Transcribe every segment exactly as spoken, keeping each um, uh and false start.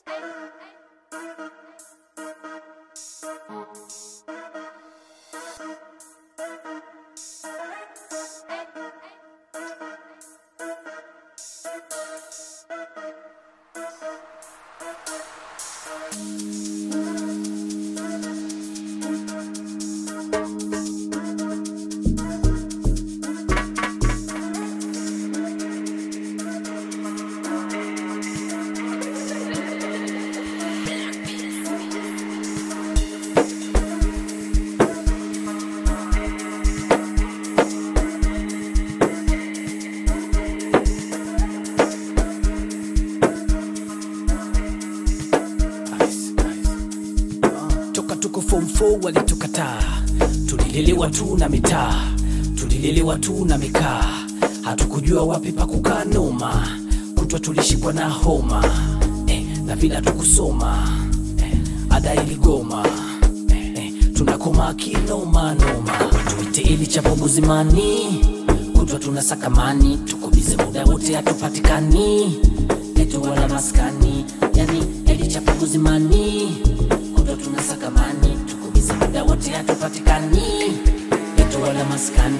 Tuko form four walitukataa, tulilelewa tu na mitaa, tulilelewa tu na mikaa, hatukujua wapi pa kukaa noma, kutwa tulishikwa na homa eh, na vila tukusoma eh, ada iligoma eh, eh, tunakoma kinoma noma, tuite ili chapo buzimani, kutwa tunasakamani, tukubize muda wote hatupatikani, etu wala maskani, yani ili chapo buzimani, tunasakamani, tukubize muda wote hatupatikani, etu wala maskani.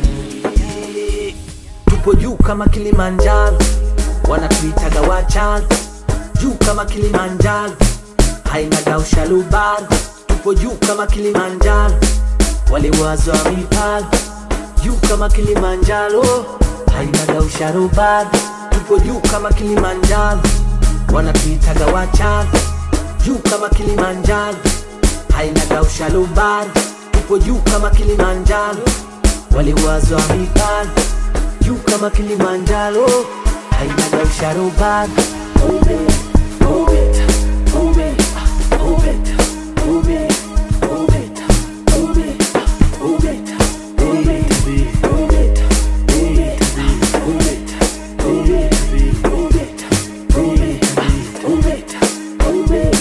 Tupo juu kama Kilimanjaro, wanatuitaga wachalo, juu kama Kilimanjaro, hainaga ushalubaro. Tupo juu kama Kilimanjaro, waliwazo wa mipalo, juu kama Kilimanjaro, hainaga ushalubaro. Tupo juu kama Kilimanjaro, wanatuitaga wachalo, juu kama Kilimanjaro, hainaga ushalubaro. Tupo juu kama Kilimanjaro, waliwazo wa mipalo, juu kama Kilimanjaro, hainaga ushalubaro. Move it, move it, move it, move it, move it, move it, move it, move it, move it, move it, move it, move it, move it, move it, move it, move it, move it.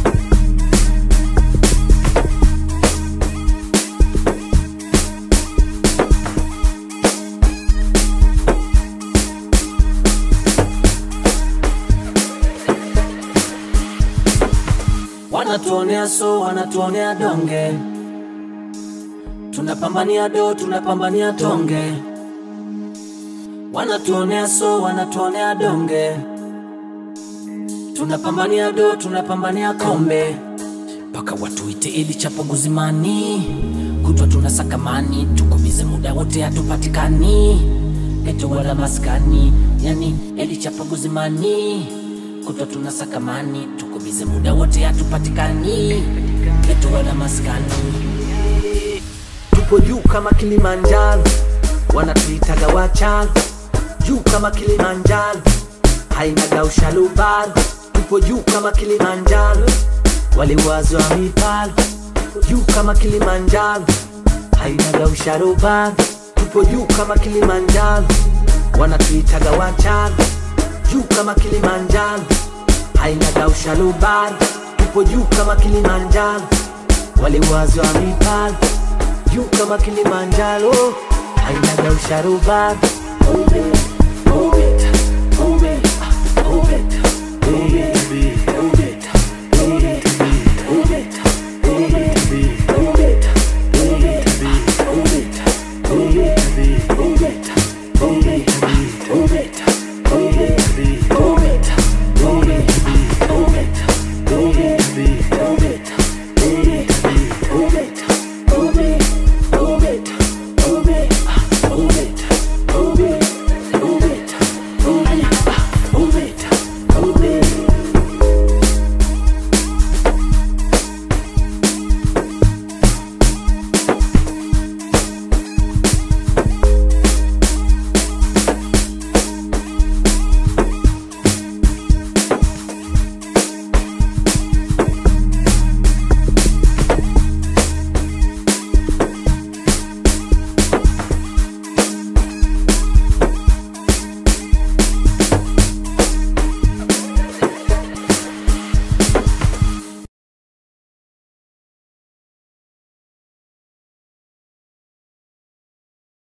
Wanatuonea so, wanatuonea donge, tunapambania do, tunapambania tonge. Wanatuonea so, wanatuonea donge, tunapambania do, tunapambania kombe. Paka watuite ili chapo guzimani, kutwa tunasakamani, tukubize muda wote hatupatikani, etu wala maskani, yani ili chapo guzimani, kutwa tunasakamani, tukubize muda wote hatupatikani, etu wala maskani. Tupo juu kama Kilimanjaro, wanatuitaga wachalo, juu kama Kilimanjaro, hainaga ushalubaro. Tupo juu kama Kilimanjaro, waliwazo wa mipalo, juu kama Kilimanjaro, hainaga ushalubaro. Tupo juu kama Kilimanjaro, wanatuitaga wachalo, juu kama Kilimanjaro, hainaga ushalubaro. Tupo juu kama Kilimanjaro, waliwazo wa mipalo, juu kama Kilimanjaro, hainaga ushalubaro.